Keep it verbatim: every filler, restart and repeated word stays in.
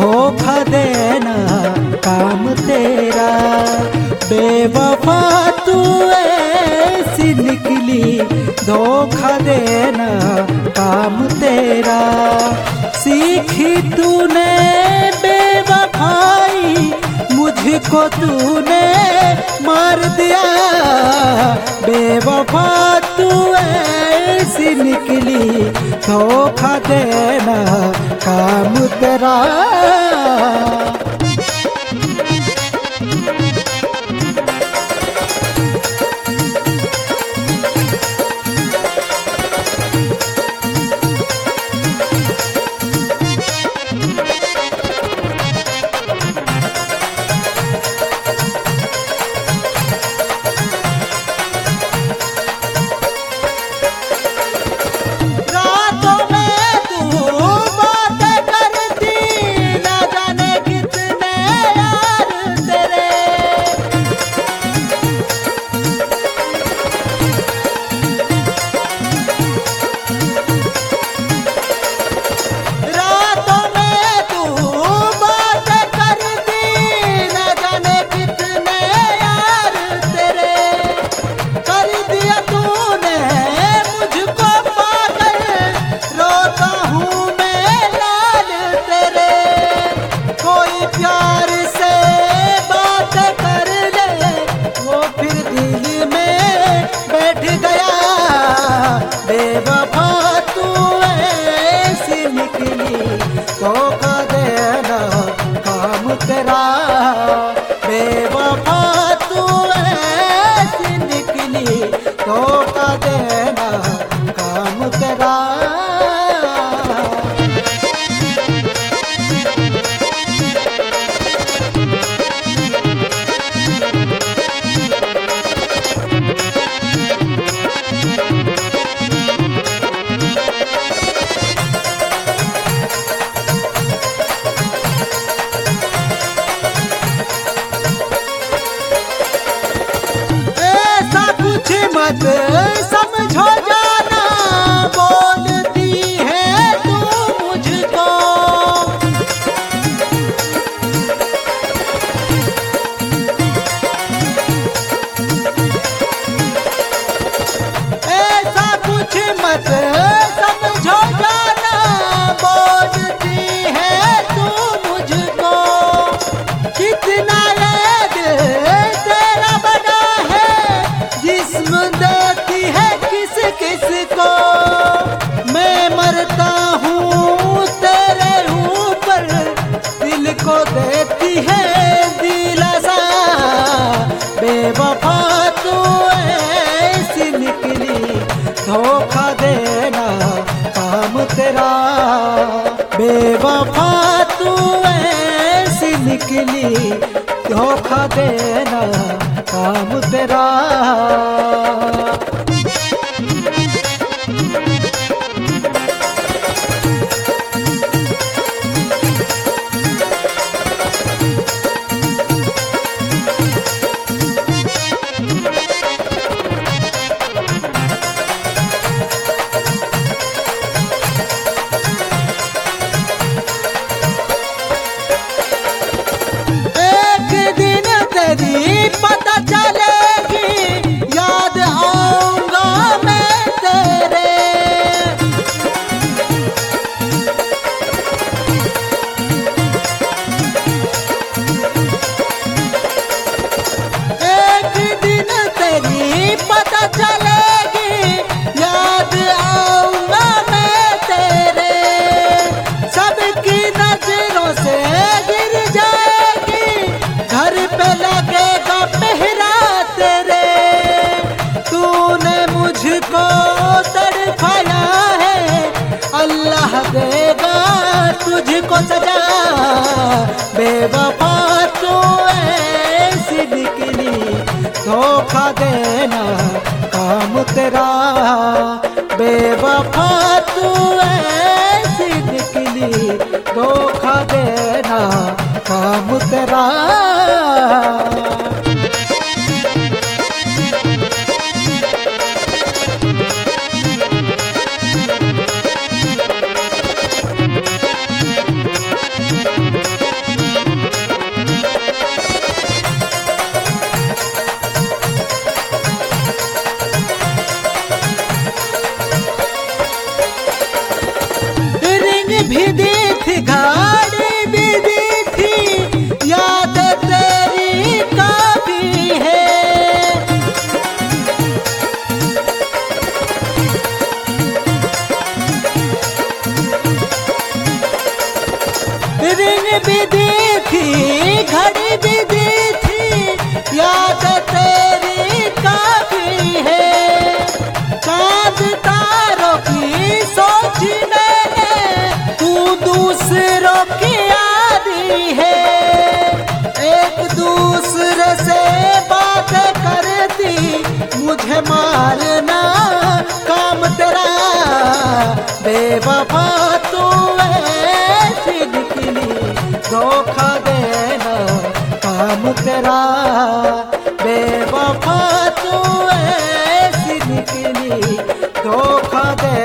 धोखा देना काम तेरा। बेवफा तू ऐसी निकली, धोखा देना काम तेरा। सीखी तूने बेवफाई, मुझको तूने मार दिया। बेवफा तू ऐसी निकली, धोखा देना काम तेरा। बेवफा तू ऐसी निकली, धोखा देना काम तेरा। बेवफा तू ऐसी निकली, धोखा देना काम तेरा। मत समझो जाना, बोलती है तू मुझको। ऐसा कुछ मत समझो जाना, बोलती है तू मुझको। कितना याद तेरा बना है, जिस्म देती है किस किस को। मैं मरता हूँ तेरे ऊपर, दिल को देती है दिलासा। बेवफा तू ऐसी निकली, धोखा देना काम तेरा। बेवफा तू ऐसी निकली, धोखा देना काम तेरा। पता चलेगी, याद आऊंगा मैं तेरे। एक दिन तेरी पता चलेगी, याद आऊंगा मैं तेरे। सबकी नजरों से गिर जाएगी, घर पे लगेगा पहरा तेरे। तूने मुझको तड़पाया है, अल्लाह देगा तुझको सजा। बेवफा तू ऐसी निकली, धोखा देना काम तेरा। बेवफा तू ऐसी निकली, धोखा देना काम तेरा। Thank you. दी थी, घड़ी भी दी थी, याद तेरी काफी है। चांद तारों की सोची मैंने, तू दूसरों की आदी है। एक दूसरे से बात करती, मुझे मारना काम तेरा। बेवफा तू ऐसी निकली, धोखा देना काम तेरा। बेवफा तू ऐसी निकली, धोखा दे